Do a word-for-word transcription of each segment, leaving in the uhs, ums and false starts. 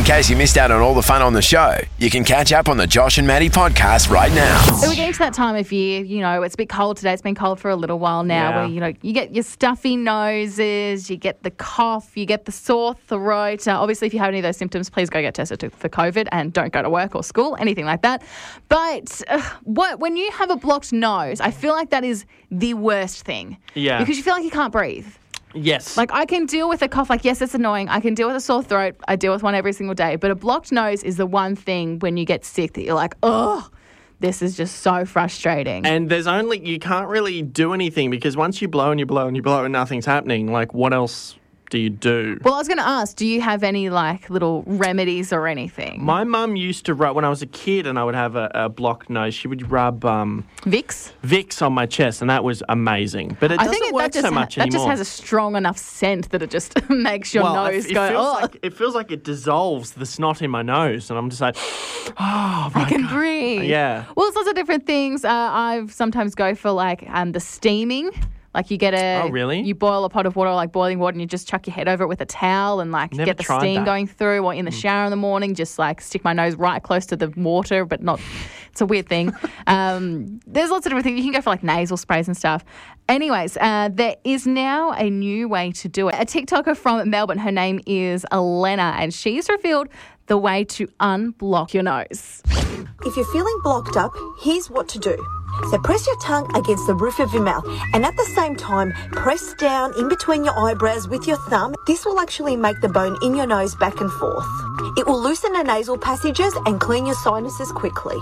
case you missed out on all the fun on the show, you can catch up on the Josh and Maddie podcast right now. So we're getting to that time of year, you know, it's a bit cold today. It's been cold for a little while now Yeah. where, you know, you get your stuffy noses, you get the cough, you get the sore throat. Uh, obviously, if you have any of those symptoms, please go get tested to, for COVID and don't go to work or school, anything like that. But uh, what when you have a blocked nose, I feel like that is the worst thing. Yeah. Because you feel like you can't breathe. Yes. Like, I can deal with a cough. Like, yes, it's annoying. I can deal with a sore throat. I deal with one every single day. But a blocked nose is the one thing when you get sick that you're like, oh, this is just so frustrating. And there's only, you can't really do anything because once you blow and you blow and you blow and nothing's happening, like, what else do you do? Well, I was going to ask, do you have any, like, little remedies or anything? My mum used to rub, when I was a kid and I would have a, a blocked nose, she would rub um, Vicks? Vicks on my chest, and that was amazing. But it I doesn't think it, work that just so much ha- that anymore. just has a strong enough scent that it just makes your well, nose it, it go, feels oh, like, it feels like it dissolves the snot in my nose, and I'm just like, oh, I my can God. breathe. Yeah. Well, there's lots of different things. Uh, I sometimes go for, like, um, the steaming. Like, you get a... Oh, really? You boil a pot of water, like boiling water, and you just chuck your head over it with a towel and, like, Never get the tried steam that. going through. Or in the shower in the morning, just, like, stick my nose right close to the water, but not... It's a weird thing. um, there's lots of different things. You can go for, like, nasal sprays and stuff. Anyways, uh, there is now a new way to do it. A TikToker from Melbourne, her name is Elena, and she's revealed the way to unblock your nose. If you're feeling blocked up, here's what to do. So press your tongue against the roof of your mouth and at the same time press down in between your eyebrows with your thumb. This will actually make the bone in your nose back and forth. It will loosen the nasal passages and clean your sinuses quickly.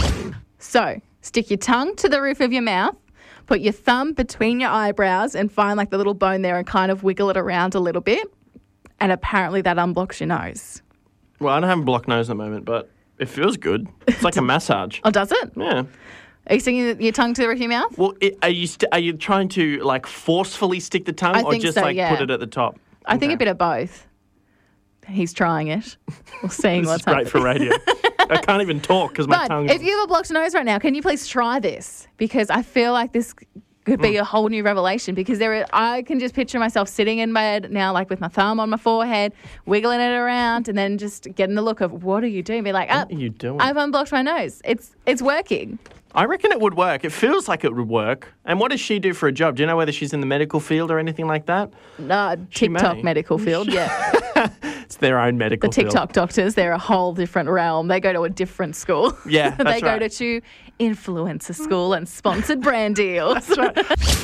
So stick your tongue to the roof of your mouth, put your thumb between your eyebrows and find like the little bone there and kind of wiggle it around a little bit. And apparently that unblocks your nose. Well, I don't have a blocked nose at the moment, but it feels good. It's like a massage. Oh, does it? Yeah. Are you sticking your tongue to the roof of your mouth? Well, it, are you st- are you trying to like forcefully stick the tongue, I or think just so, like yeah. put it at the top? I think Okay. a bit of both. He's trying it. We're seeing This what's is great happening. for radio. I can't even talk because my But tongue. if you have a blocked nose right now, can you please try this? Because I feel like this could be a whole new revelation. Because there, are, I can just picture myself sitting in bed now, like with my thumb on my forehead, wiggling it around, and then just getting the look of what are you doing? Be like, ah, What are you doing? I've unblocked my nose. It's it's working. I reckon it would work. It feels like it would work. And what does she do for a job? Do you know whether she's in the medical field or anything like that? No, She TikTok may. medical field, yeah. It's their own medical The field. TikTok doctors, they're a whole different realm. They go to a different school. Yeah, they that's go right. to two influencer school and sponsored brand deals. That's right.